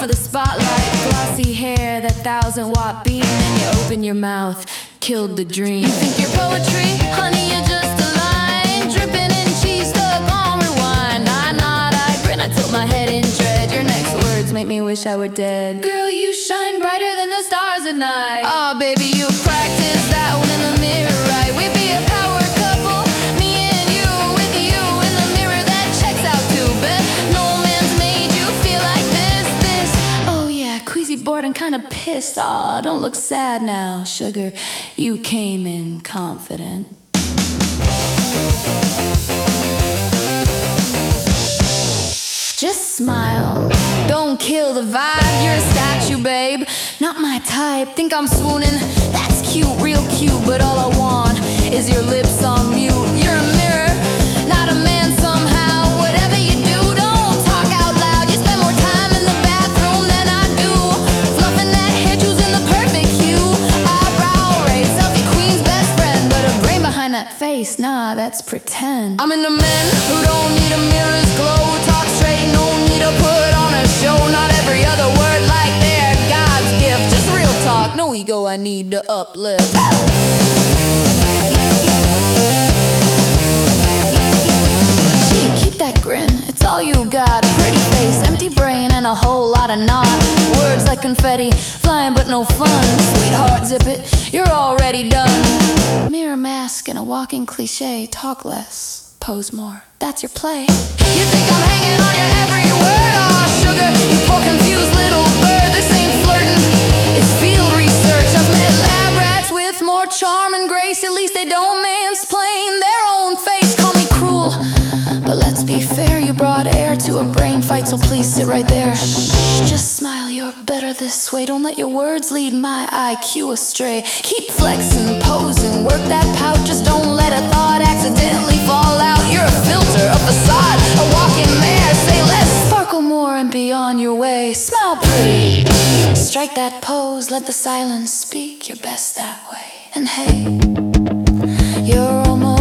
for the spotlight. Glossy hair, that 1,000-watt beam. And you open your mouth, killed the dream. You think you're poetry? Honey, you're just a line. Dripping in cheese, stuck on rewind. I nod, I grin, I tilt my head in dread. Your next words make me wish I were dead. Girl, you shine brighter than the stars at night. Oh, baby, you practice that one in the mirror, right? We'd be a power couple, me and you, with you in the mirror. That checks out too, but no man's made you feel like this. Oh yeah, queasy, bored, and kinda pissed. Aw, don't look sad now, sugar. You came in confident. Just smile, don't kill the vibe. You're a statue, babe, not my type. Think I'm swooning, that's cute, real cute. But all I want is your lips on mute. You're a mirror, not a man somehow. Whatever you do, don't talk out loud. You spend more time in the bathroom than I do. Fluffing that hair, choosing the perfect hue. Eyebrow raise, selfie queen's best friend. But a brain behind that face, nah, that's pretend. I'm into men who don't need a mirror's glow. Talk straight, no need to put on a show. Not every other word like they're God's gift. Just real talk, no ego I need to uplift. Gee, keep that grin, it's all you got. A pretty face, empty brain, and a whole lot of naught. Words like confetti, flying but no fun. Sweetheart, zip it, you're already done. Mirror mask and a walking cliche. Talk less, pose more, that's your play. You think I'm hanging on your every word? Aw, sugar, you poor confused little bird. This ain't flirting, it's field research. I've met lab rats with more charm and grace. At least they don't mansplain their own face. Call me cruel, but let's be fair. You brought air to a brain fight, so please sit right there. Shh, just smile, you're better this way. Don't let your words lead my IQ astray. Keep flexing, posing, work that pout. Just don't let a thought accidentally fall out. You're a filter, a facade, a walking mare. Say less, sparkle more, and be on your way. Smile pretty, strike that pose. Let the silence speak, you're best that way. And hey, you're almost